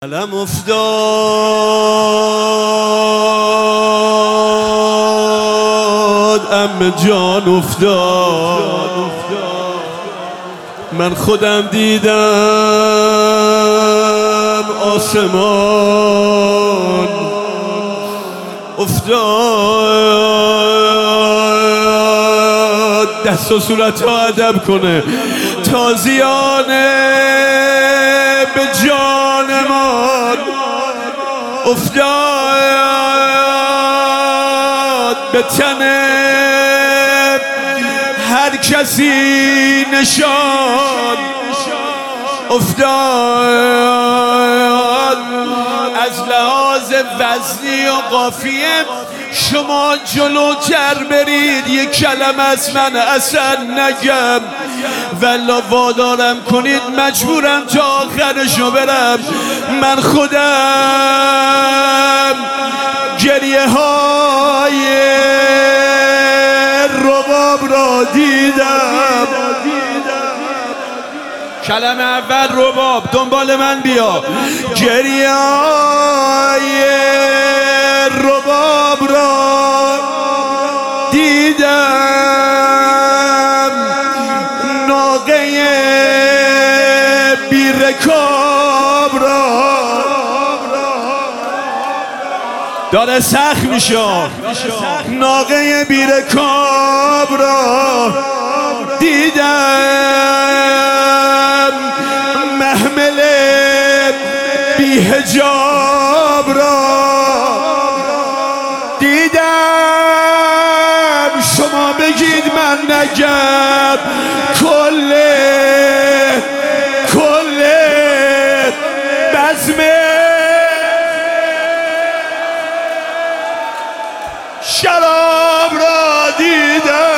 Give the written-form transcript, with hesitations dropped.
علم افتاد عمه جان افتاد، من خودم دیدم آسمان افتاد. دست و صورت ها ادب کنه، تازیانه به جانمان افتاد، به تن هر کسی نشان افتاد. از لحاظ وزنی و قافیه شما جلوتر برید، یک کلمه از من اصلا نگم، والا وادارم کنید مجبورم تا آخرشو برم. من خودم گریه های رباب را دیدم. کلمه اول رباب، دنبال من بیا. گریه های رباب را دیدم، ناقه بیرکاب را. داره سخت میشه. ناقه بیرکاب را دیدم، محمل بی‌حجاب را دیدم. شما بگید من نگم. کل بزم شراب را دیدم.